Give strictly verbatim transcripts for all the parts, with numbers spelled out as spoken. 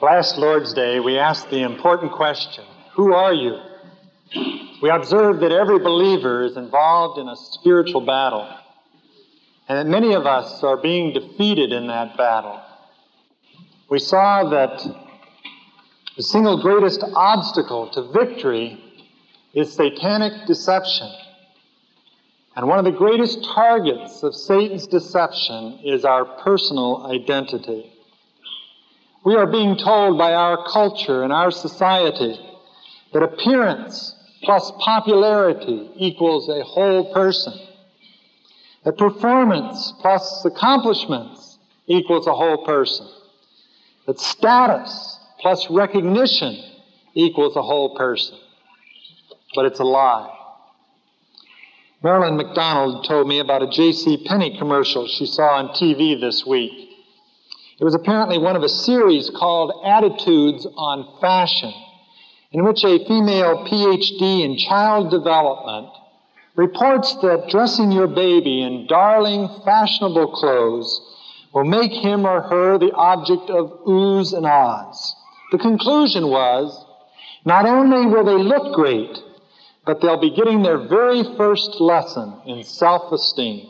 Last Lord's Day, we asked the important question, who are you? We observed that every believer is involved in a spiritual battle, and that many of us are being defeated in that battle. We saw that the single greatest obstacle to victory is satanic deception. And one of the greatest targets of Satan's deception is our personal identity. We are being told by our culture and our society that appearance plus popularity equals a whole person. That performance plus accomplishments equals a whole person. That status plus recognition equals a whole person. But it's a lie. Marilyn McDonald told me about a J C Penney commercial she saw on T V this week. It was apparently one of a series called Attitudes on Fashion, in which a female P H D in child development reports that dressing your baby in darling, fashionable clothes will make him or her the object of oohs and ahs. The conclusion was, not only will they look great, but they'll be getting their very first lesson in self-esteem.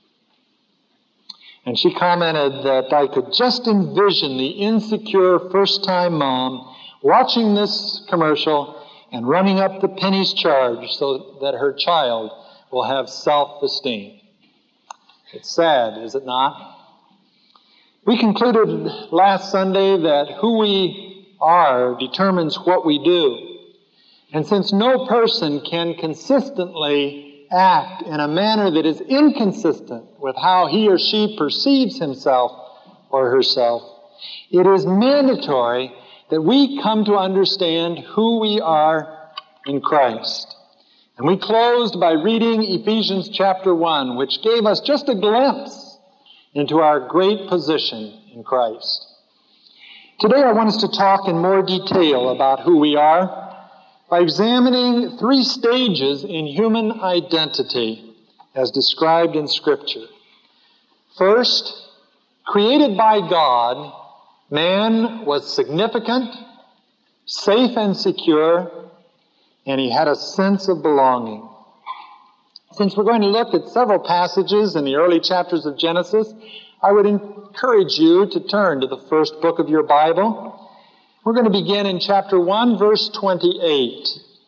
And she commented that I could just envision the insecure first-time mom watching this commercial and running up the pennies charged so that her child will have self-esteem. It's sad, is it not? We concluded last Sunday that who we are determines what we do. And since no person can consistently act in a manner that is inconsistent with how he or she perceives himself or herself, it is mandatory that we come to understand who we are in Christ. And we closed by reading Ephesians chapter one, which gave us just a glimpse into our great position in Christ. Today I want us to talk in more detail about who we are by examining three stages in human identity as described in Scripture. First, created by God, man was significant, safe and secure, and he had a sense of belonging. Since we're going to look at several passages in the early chapters of Genesis, I would encourage you to turn to the first book of your Bible. We're going to begin in chapter one, verse twenty-eight.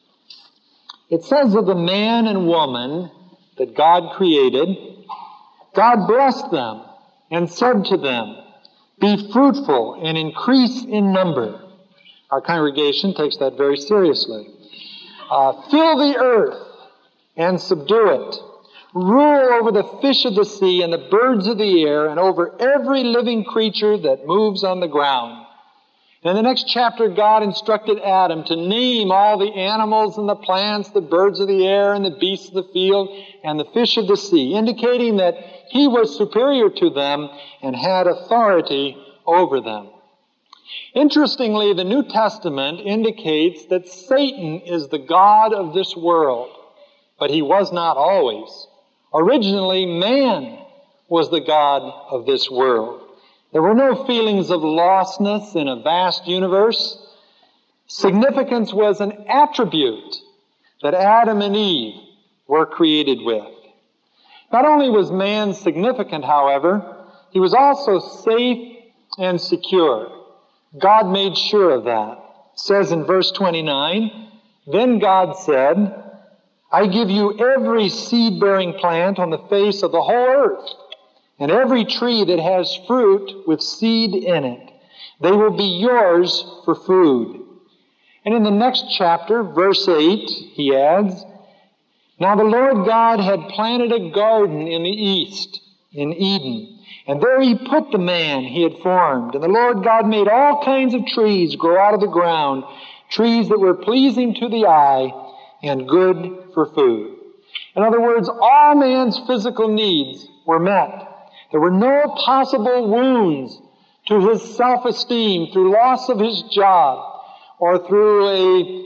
It says of the man and woman that God created, God blessed them and said to them, "Be fruitful and increase in number." Our congregation takes that very seriously. Uh, fill the earth and subdue it. Rule over the fish of the sea and the birds of the air and over every living creature that moves on the ground. In the next chapter, God instructed Adam to name all the animals and the plants, the birds of the air and the beasts of the field and the fish of the sea, indicating that he was superior to them and had authority over them. Interestingly, the New Testament indicates that Satan is the god of this world, but he was not always. Originally, man was the god of this world. There were no feelings of lostness in a vast universe. Significance was an attribute that Adam and Eve were created with. Not only was man significant, however, he was also safe and secure. God made sure of that. It says in verse twenty-nine, "Then God said, I give you every seed-bearing plant on the face of the whole earth, and every tree that has fruit with seed in it. They will be yours for food." And in the next chapter, verse eight, he adds, "Now the Lord God had planted a garden in the east, in Eden, and there he put the man he had formed. And the Lord God made all kinds of trees grow out of the ground, trees that were pleasing to the eye and good for food." In other words, all man's physical needs were met. There were no possible wounds to his self-esteem through loss of his job or through a,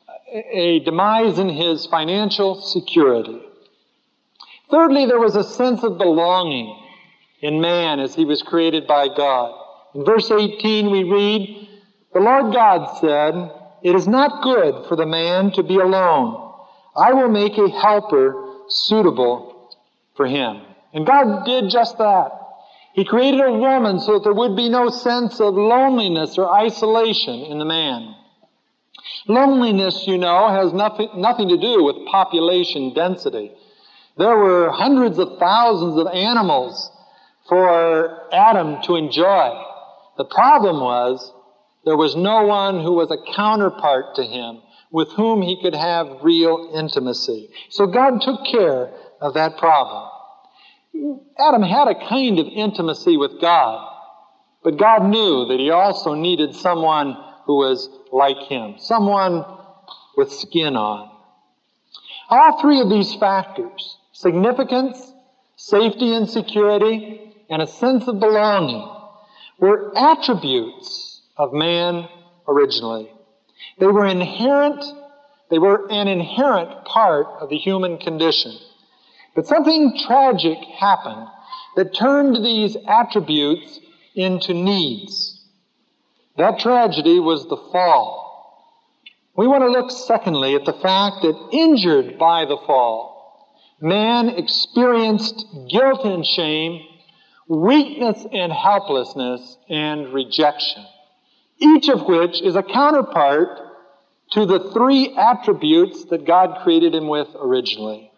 a demise in his financial security. Thirdly, there was a sense of belonging in man as he was created by God. In verse eighteen we read, The Lord God said, "It is not good for the man to be alone. I will make a helper suitable for him." And God did just that. He created a woman so that there would be no sense of loneliness or isolation in the man. Loneliness, you know, has nothing, nothing to do with population density. There were hundreds of thousands of animals for Adam to enjoy. The problem was there was no one who was a counterpart to him with whom he could have real intimacy. So God took care of that problem. Adam had a kind of intimacy with God, but God knew that he also needed someone who was like him, someone with skin on. All three of these factors, significance, safety and security, and a sense of belonging, were attributes of man originally. They were inherent, they were an inherent part of the human condition. But something tragic happened that turned these attributes into needs. That tragedy was the fall. We want to look, secondly, at the fact that injured by the fall, man experienced guilt and shame, weakness and helplessness, and rejection, each of which is a counterpart to the three attributes that God created him with originally.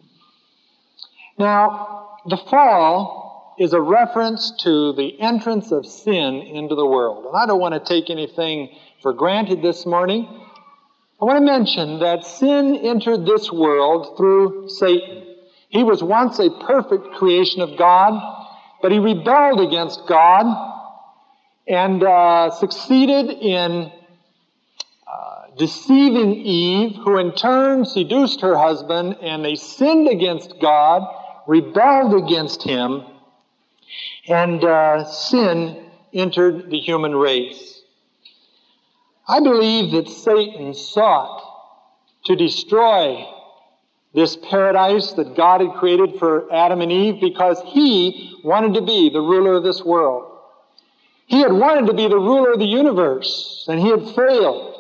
Now, the fall is a reference to the entrance of sin into the world. And I don't want to take anything for granted this morning. I want to mention that sin entered this world through Satan. He was once a perfect creation of God, but he rebelled against God and uh, succeeded in uh, deceiving Eve, who in turn seduced her husband, and they sinned against God, rebelled against him, and uh, sin entered the human race. I believe that Satan sought to destroy this paradise that God had created for Adam and Eve because he wanted to be the ruler of this world. He had wanted to be the ruler of the universe, and he had failed.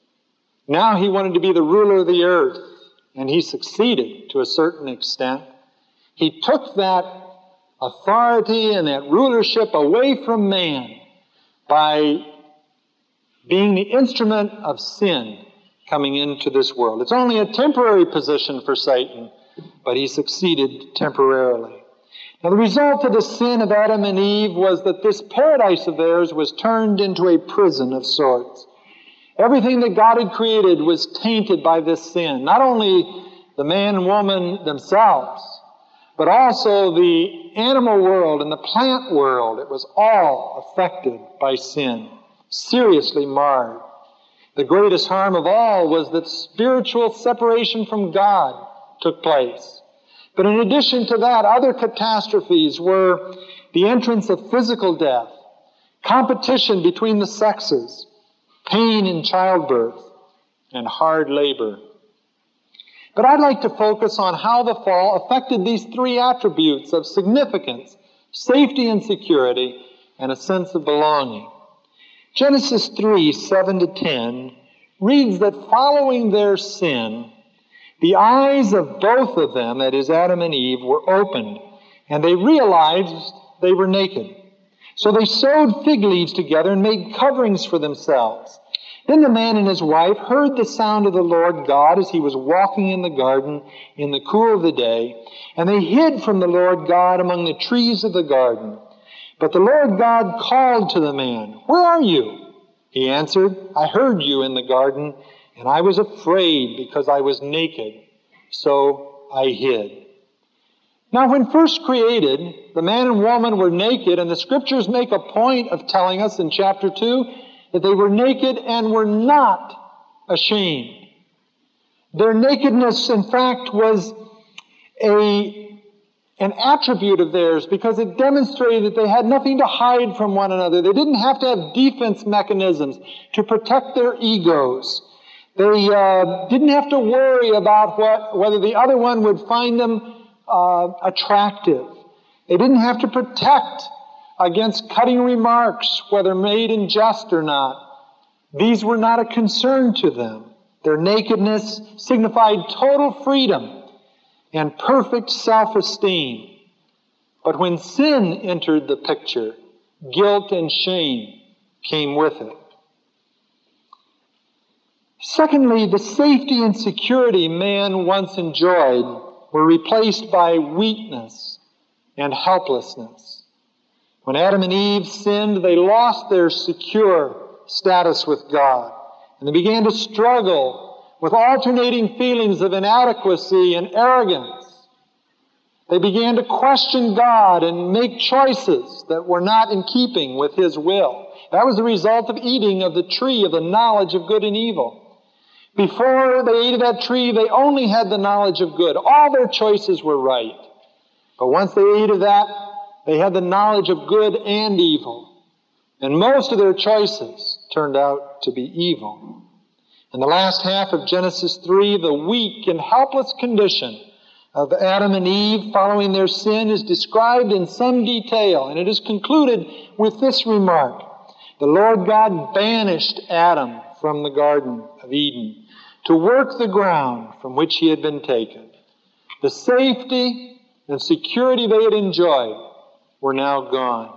Now he wanted to be the ruler of the earth, and he succeeded to a certain extent. He took that authority and that rulership away from man by being the instrument of sin coming into this world. It's only a temporary position for Satan, but he succeeded temporarily. Now, the result of the sin of Adam and Eve was that this paradise of theirs was turned into a prison of sorts. Everything that God had created was tainted by this sin. Not only the man and woman themselves, but also the animal world and the plant world. It was all affected by sin, seriously marred. The greatest harm of all was that spiritual separation from God took place. But in addition to that, other catastrophes were the entrance of physical death, competition between the sexes, pain in childbirth, and hard labor. But I'd like to focus on how the fall affected these three attributes of significance, safety and security, and a sense of belonging. Genesis three, seven to ten reads that following their sin, the eyes of both of them, that is Adam and Eve, were opened, and they realized they were naked. So they sewed fig leaves together and made coverings for themselves. Then the man and his wife heard the sound of the Lord God as he was walking in the garden in the cool of the day, and they hid from the Lord God among the trees of the garden. But the Lord God called to the man, "Where are you?" He answered, "I heard you in the garden, and I was afraid because I was naked, so I hid." Now, when first created, the man and woman were naked, and the Scriptures make a point of telling us in chapter two that they were naked and were not ashamed. Their nakedness, in fact, was a, an attribute of theirs because it demonstrated that they had nothing to hide from one another. They didn't have to have defense mechanisms to protect their egos. They uh, didn't have to worry about what, whether the other one would find them uh, attractive. They didn't have to protect against cutting remarks, whether made in jest or not. These were not a concern to them. Their nakedness signified total freedom and perfect self-esteem. But when sin entered the picture, guilt and shame came with it. Secondly, the safety and security man once enjoyed were replaced by weakness and helplessness. When Adam and Eve sinned, they lost their secure status with God, and they began to struggle with alternating feelings of inadequacy and arrogance. They began to question God and make choices that were not in keeping with His will. That was the result of eating of the tree of the knowledge of good and evil. Before they ate of that tree, they only had the knowledge of good. All their choices were right. But once they ate of that, they had the knowledge of good and evil. And most of their choices turned out to be evil. In the last half of Genesis three, the weak and helpless condition of Adam and Eve following their sin is described in some detail, and it is concluded with this remark: the Lord God banished Adam from the Garden of Eden to work the ground from which he had been taken. The safety and security they had enjoyed were now gone.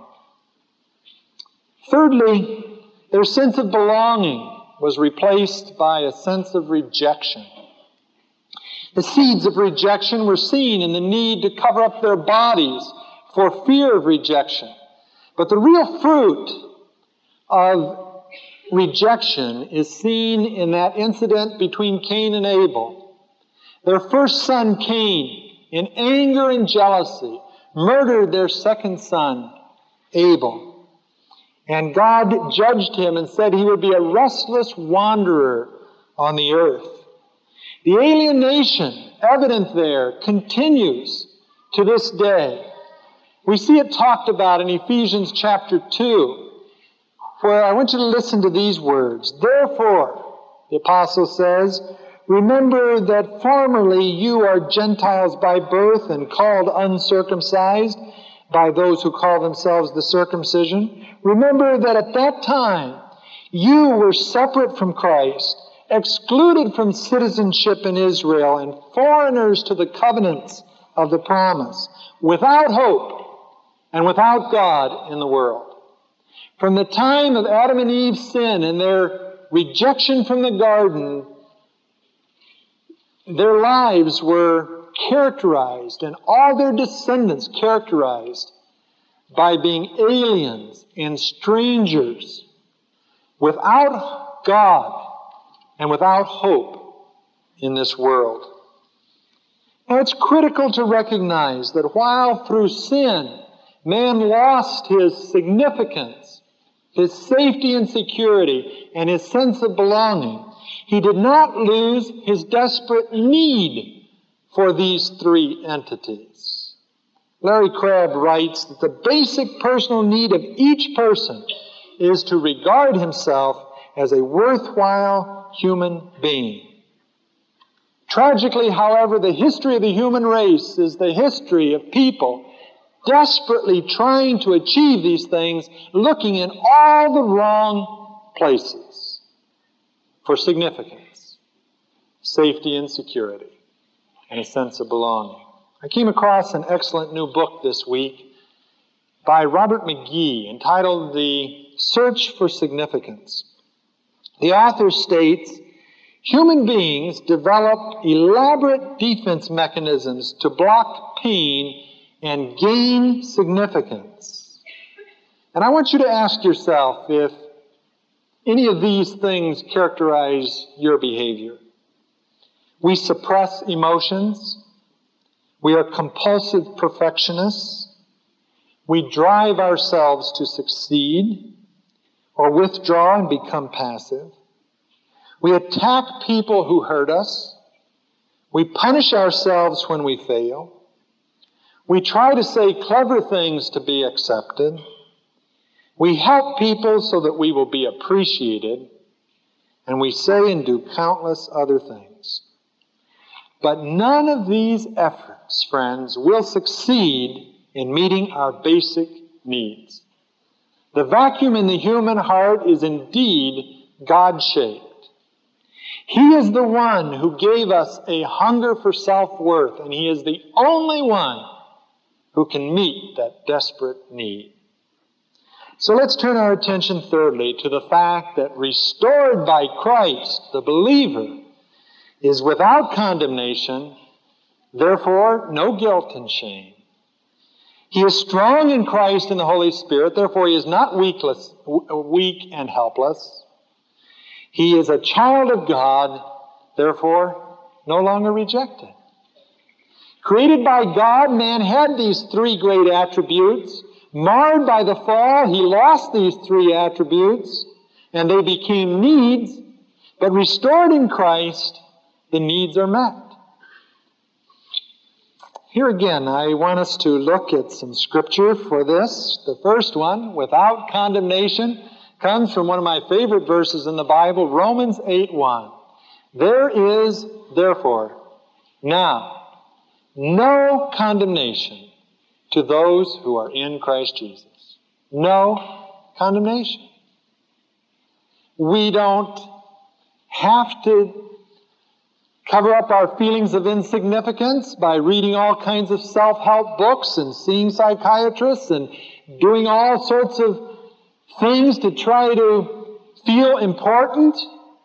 Thirdly, their sense of belonging was replaced by a sense of rejection. The seeds of rejection were seen in the need to cover up their bodies for fear of rejection. But the real fruit of rejection is seen in that incident between Cain and Abel. Their first son, Cain, in anger and jealousy, murdered their second son, Abel. And God judged him and said he would be a restless wanderer on the earth. The alienation evident there continues to this day. We see it talked about in Ephesians chapter two, where I want you to listen to these words. Therefore, the apostle says, remember that formerly you are Gentiles by birth and called uncircumcised by those who call themselves the circumcision. Remember that at that time you were separate from Christ, excluded from citizenship in Israel, and foreigners to the covenants of the promise, without hope and without God in the world. From the time of Adam and Eve's sin and their rejection from the garden, their lives were characterized, and all their descendants characterized, by being aliens and strangers, without God and without hope in this world. Now, it's critical to recognize that while through sin man lost his significance, his safety and security, and his sense of belonging, he did not lose his desperate need for these three entities. Larry Crabb writes that the basic personal need of each person is to regard himself as a worthwhile human being. Tragically, however, the history of the human race is the history of people desperately trying to achieve these things, looking in all the wrong places for significance, safety and security, and a sense of belonging. I came across an excellent new book this week by Robert McGee entitled The Search for Significance. The author states, human beings developed elaborate defense mechanisms to block pain and gain significance. And I want you to ask yourself if any of these things characterize your behavior. We suppress emotions. We are compulsive perfectionists. We drive ourselves to succeed or withdraw and become passive. We attack people who hurt us. We punish ourselves when we fail. We try to say clever things to be accepted. We help people so that we will be appreciated. And we say and do countless other things. But none of these efforts, friends, will succeed in meeting our basic needs. The vacuum in the human heart is indeed God-shaped. He is the one who gave us a hunger for self-worth, and He is the only one who can meet that desperate need. So let's turn our attention thirdly to the fact that restored by Christ, the believer is without condemnation, therefore no guilt and shame. He is strong in Christ and the Holy Spirit, therefore he is not weakless, weak and helpless. He is a child of God, therefore no longer rejected. Created by God, man had these three great attributes. Marred by the fall, he lost these three attributes, and they became needs. But restored in Christ, the needs are met. Here again, I want us to look at some scripture for this. The first one, without condemnation, comes from one of my favorite verses in the Bible, Romans eight one. There is, therefore, now, no condemnation to those who are in Christ Jesus. No condemnation. We don't have to cover up our feelings of insignificance by reading all kinds of self-help books and seeing psychiatrists and doing all sorts of things to try to feel important.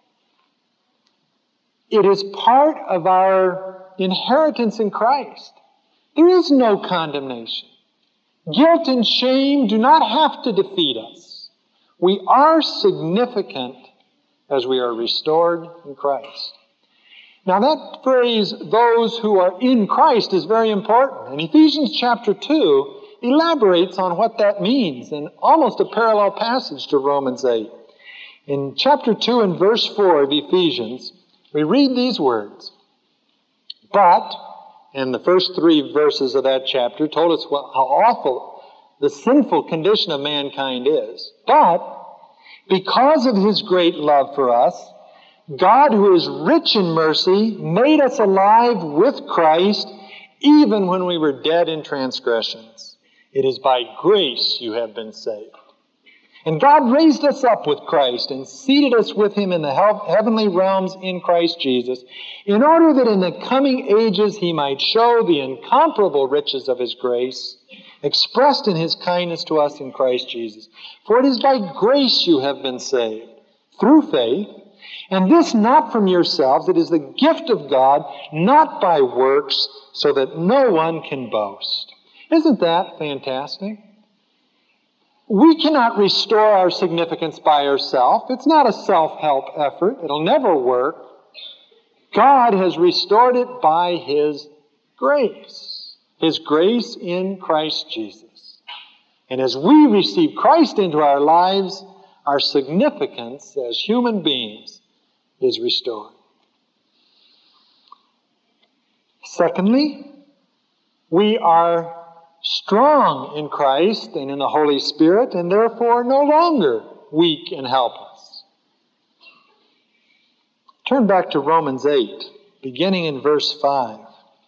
It is part of our inheritance in Christ. There is no condemnation. Guilt and shame do not have to defeat us. We are significant as we are restored in Christ. Now that phrase, those who are in Christ, is very important. And Ephesians chapter two elaborates on what that means in almost a parallel passage to Romans eight. In chapter two and verse four of Ephesians, we read these words. But, and the first three verses of that chapter told us what, how awful the sinful condition of mankind is. But, because of His great love for us, God, who is rich in mercy, made us alive with Christ even when we were dead in transgressions. It is by grace you have been saved. And God raised us up with Christ and seated us with Him in the heavenly realms in Christ Jesus, in order that in the coming ages He might show the incomparable riches of His grace, expressed in His kindness to us in Christ Jesus. For it is by grace you have been saved, through faith, and this not from yourselves, it is the gift of God, not by works, so that no one can boast. Isn't that fantastic? We cannot restore our significance by ourselves. It's not a self-help effort. It'll never work. God has restored it by His grace. His grace in Christ Jesus. And as we receive Christ into our lives, our significance as human beings is restored. Secondly, we are strong in Christ and in the Holy Spirit, and therefore no longer weak and helpless. Turn back to Romans eight, beginning in verse five.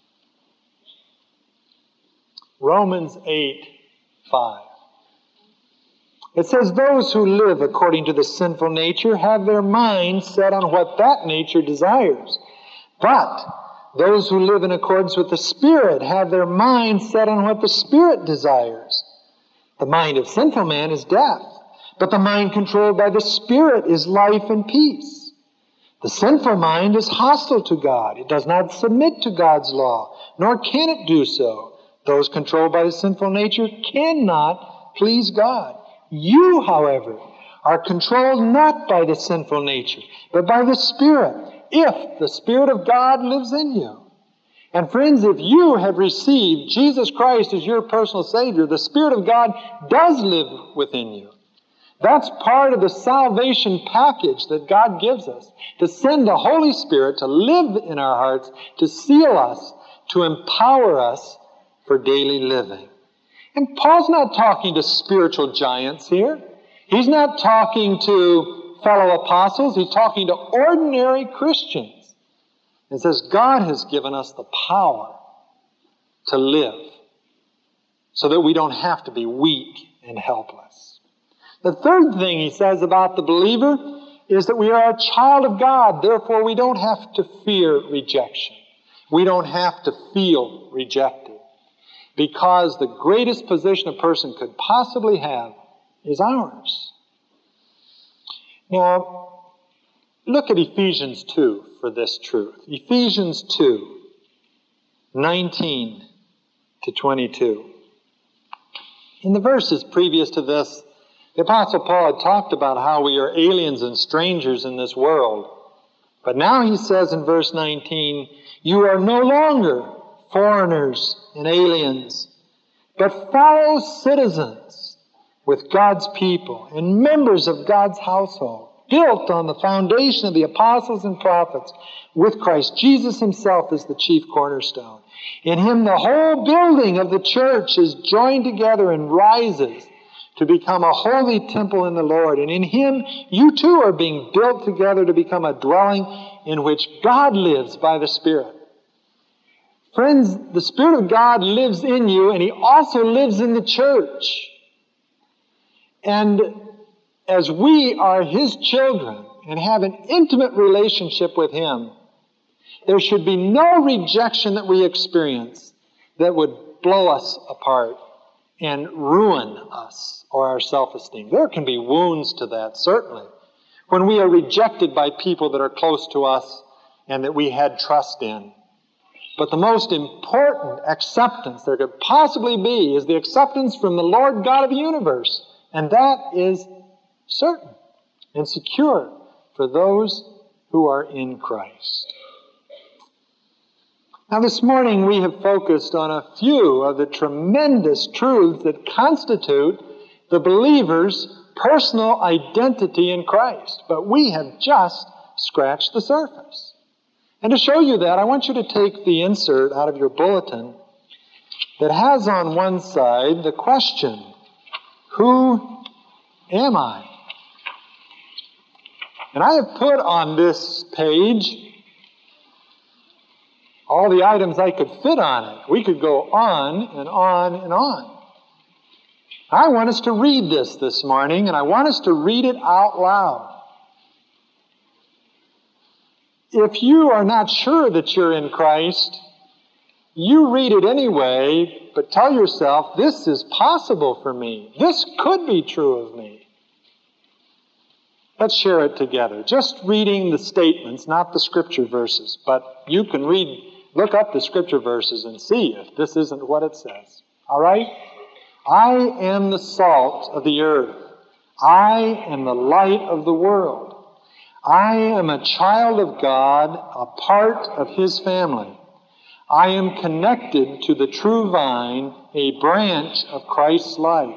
Romans eight, five. It says, those who live according to the sinful nature have their mind set on what that nature desires. But those who live in accordance with the Spirit have their mind set on what the Spirit desires. The mind of sinful man is death, but the mind controlled by the Spirit is life and peace. The sinful mind is hostile to God. It does not submit to God's law, nor can it do so. Those controlled by the sinful nature cannot please God. You, however, are controlled not by the sinful nature, but by the Spirit, if the Spirit of God lives in you. And friends, if you have received Jesus Christ as your personal Savior, the Spirit of God does live within you. That's part of the salvation package that God gives us, to send the Holy Spirit to live in our hearts, to seal us, to empower us for daily living. And Paul's not talking to spiritual giants here. He's not talking to fellow apostles. He's talking to ordinary Christians. It says God has given us the power to live so that we don't have to be weak and helpless. The third thing he says about the believer is that we are a child of God. Therefore, we don't have to fear rejection. We don't have to feel rejected. Because the greatest position a person could possibly have is ours. Now, look at Ephesians two for this truth. Ephesians two, nineteen to twenty-two. In the verses previous to this, the Apostle Paul had talked about how we are aliens and strangers in this world. But now he says in verse nineteen, you are no longer foreigners and aliens, but fellow citizens with God's people and members of God's household, built on the foundation of the apostles and prophets, with Christ Jesus himself as the chief cornerstone. In him the whole building of the church is joined together and rises to become a holy temple in the Lord. And in him you too are being built together to become a dwelling in which God lives by the Spirit. Friends, the Spirit of God lives in you, and he also lives in the church. And as we are his children and have an intimate relationship with him, there should be no rejection that we experience that would blow us apart and ruin us or our self-esteem. There can be wounds to that, certainly, when we are rejected by people that are close to us and that we had trust in. But the most important acceptance there could possibly be is the acceptance from the Lord God of the universe. And that is certain and secure for those who are in Christ. Now this morning we have focused on a few of the tremendous truths that constitute the believer's personal identity in Christ. But we have just scratched the surface. And to show you that, I want you to take the insert out of your bulletin that has on one side the question, who am I? And I have put on this page all the items I could fit on it. We could go on and on and on. I want us to read this this morning, and I want us to read it out loud. If you are not sure that you're in Christ, you read it anyway, but tell yourself, this is possible for me. This could be true of me. Let's share it together. Just reading the statements, not the scripture verses, but you can read, look up the scripture verses and see if this isn't what it says. All right? I am the salt of the earth. I am the light of the world. I am a child of God, a part of his family. I am connected to the true vine, a branch of Christ's life.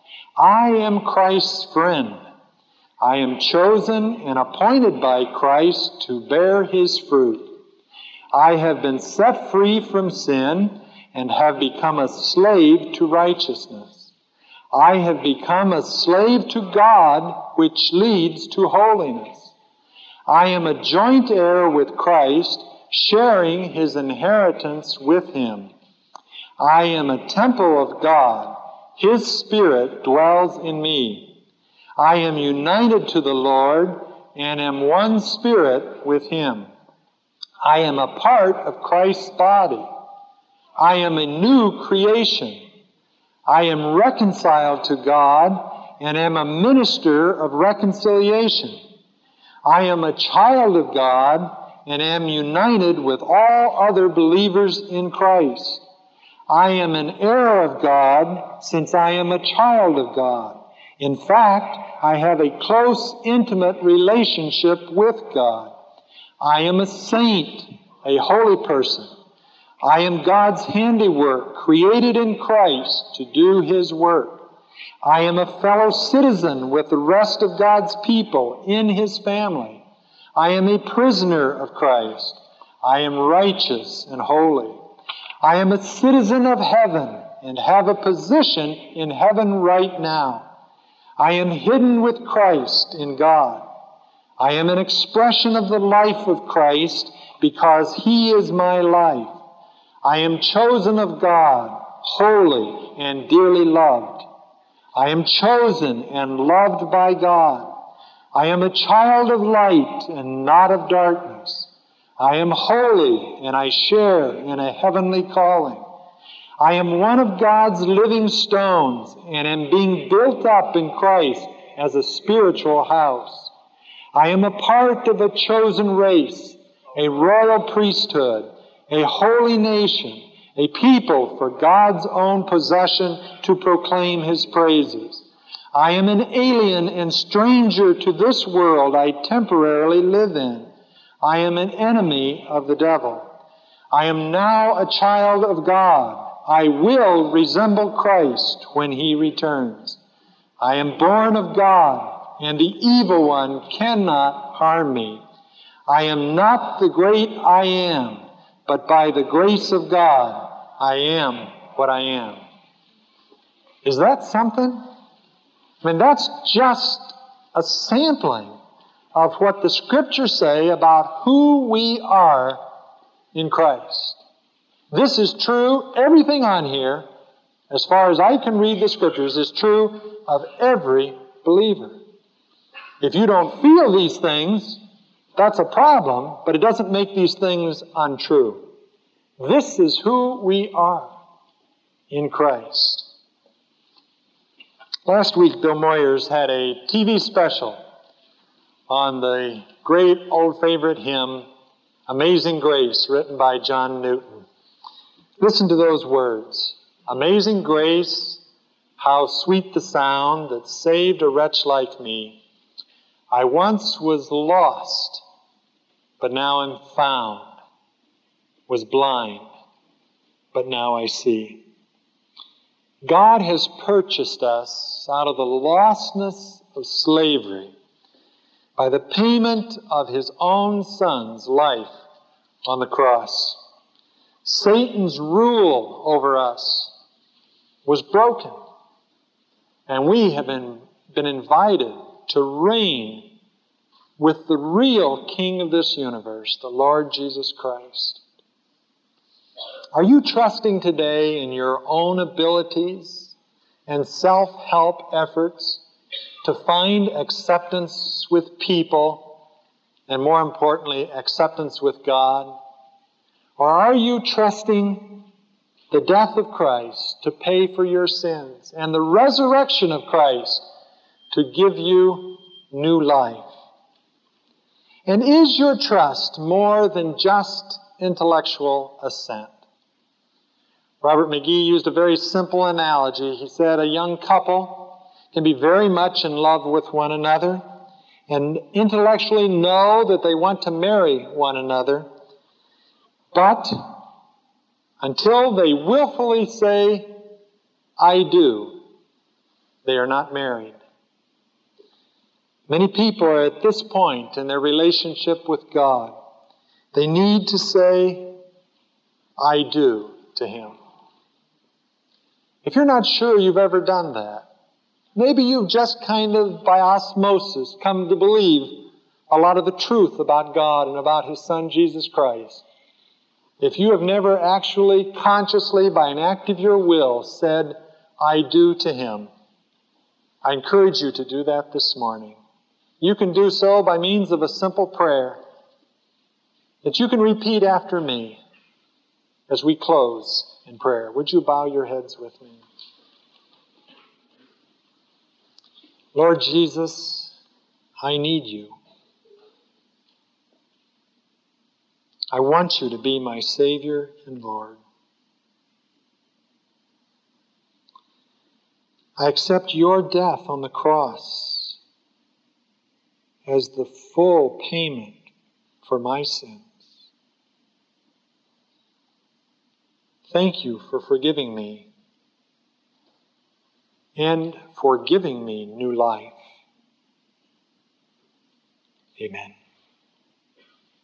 I am Christ's friend. I am chosen and appointed by Christ to bear his fruit. I have been set free from sin and have become a slave to righteousness. I have become a slave to God, which leads to holiness. I am a joint heir with Christ, sharing his inheritance with him. I am a temple of God. His Spirit dwells in me. I am united to the Lord and am one spirit with him. I am a part of Christ's body. I am a new creation. I am reconciled to God and am a minister of reconciliation. I am a child of God and am united with all other believers in Christ. I am an heir of God since I am a child of God. In fact, I have a close, intimate relationship with God. I am a saint, a holy person. I am God's handiwork, created in Christ to do his work. I am a fellow citizen with the rest of God's people in his family. I am a prisoner of Christ. I am righteous and holy. I am a citizen of heaven and have a position in heaven right now. I am hidden with Christ in God. I am an expression of the life of Christ because he is my life. I am chosen of God, holy and dearly loved. I am chosen and loved by God. I am a child of light and not of darkness. I am holy and I share in a heavenly calling. I am one of God's living stones and am being built up in Christ as a spiritual house. I am a part of a chosen race, a royal priesthood, a holy nation, a people for God's own possession to proclaim His praises. I am an alien and stranger to this world I temporarily live in. I am an enemy of the devil. I am now a child of God. I will resemble Christ when He returns. I am born of God, and the evil one cannot harm me. I am not the great I am, but by the grace of God, I am what I am. Is that something? I mean, that's just a sampling of what the Scriptures say about who we are in Christ. This is true. Everything on here, as far as I can read the Scriptures, is true of every believer. If you don't feel these things, that's a problem, but it doesn't make these things untrue. This is who we are in Christ. Last week, Bill Moyers had a T V special on the great old favorite hymn, Amazing Grace, written by John Newton. Listen to those words. Amazing grace, how sweet the sound that saved a wretch like me. I once was lost, but now am found. Was blind, but now I see. God has purchased us out of the lostness of slavery by the payment of His own Son's life on the cross. Satan's rule over us was broken, and we have been, been invited to reign with the real King of this universe, the Lord Jesus Christ. Are you trusting today in your own abilities and self-help efforts to find acceptance with people and, more importantly, acceptance with God? Or are you trusting the death of Christ to pay for your sins and the resurrection of Christ to give you new life? And is your trust more than just intellectual assent? Robert McGee used a very simple analogy. He said a young couple can be very much in love with one another and intellectually know that they want to marry one another, but until they willfully say, I do, they are not married. Many people are at this point in their relationship with God. They need to say, I do to Him. If you're not sure you've ever done that, maybe you've just kind of by osmosis come to believe a lot of the truth about God and about His Son, Jesus Christ. If you have never actually consciously, by an act of your will, said, I do to Him, I encourage you to do that this morning. You can do so by means of a simple prayer that you can repeat after me as we close in prayer. Would you bow your heads with me? Lord Jesus, I need you. I want you to be my Savior and Lord. I accept your death on the cross as the full payment for my sins. Thank you for forgiving me and for giving me new life. Amen.